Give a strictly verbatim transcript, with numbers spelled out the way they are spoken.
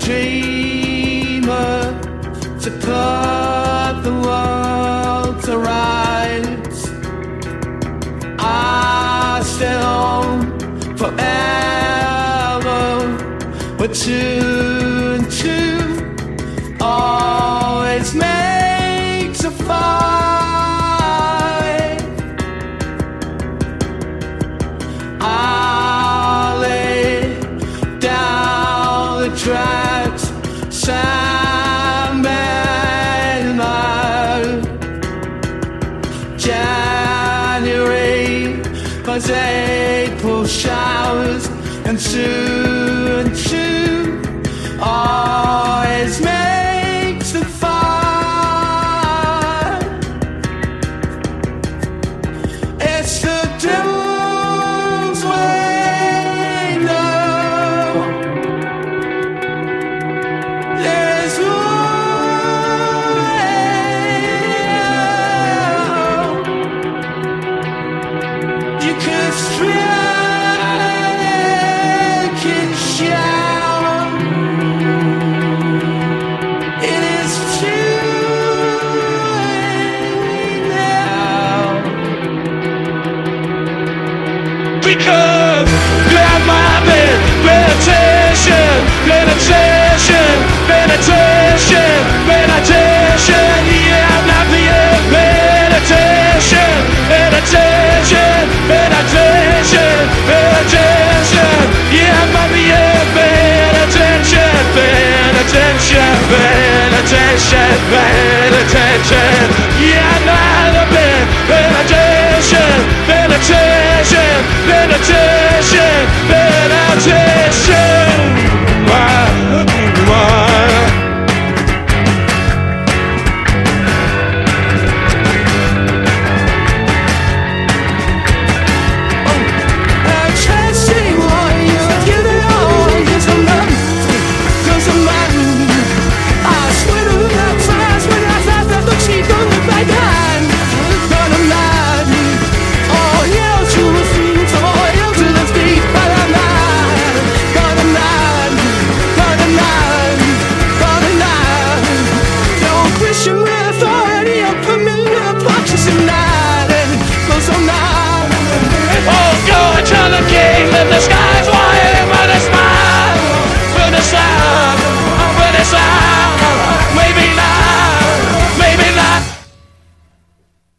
dreamer to put the world to rights. I stay home forever, but two and two always makes a fight. I'll lay down the tracks, Sandman and I. January finds April showers, and two and two always makes the fight. It's the devil's window. There's one you can strike and shout. It is too late now, because grab my bed, meditation, meditation, meditation, meditation. Yeah, I'm not the end. Meditation, meditation, meditation, meditation. Yeah, I'm not the end. Meditation, meditation, meditation, meditation. Yeah, I'm not the bed. Meditation, meditation, meditation, meditation.